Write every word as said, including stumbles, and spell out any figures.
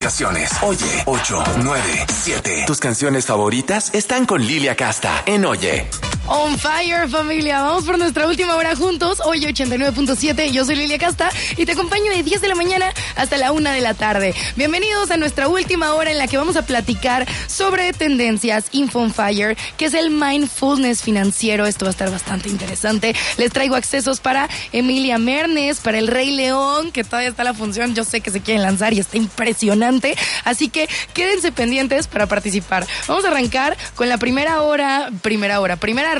notificaciones. Oye, ocho, nueve, siete. Tus canciones favoritas están con Lilia Casta en Oye. On fire, familia. Vamos por nuestra última hora juntos. Oye, ochenta y nueve punto siete. Yo soy Lilia Casta y te acompaño de diez de la mañana hasta la una de la tarde. Bienvenidos a nuestra última hora en la que vamos a platicar sobre tendencias Info on Fire, que es el mindfulness financiero. Esto va a estar bastante interesante. Les traigo accesos para Emilia Mernes, para El Rey León, que todavía está la función. Yo sé que se quieren lanzar y está impresionante. Así que quédense pendientes para participar. Vamos a arrancar con la primera hora, primera hora, primera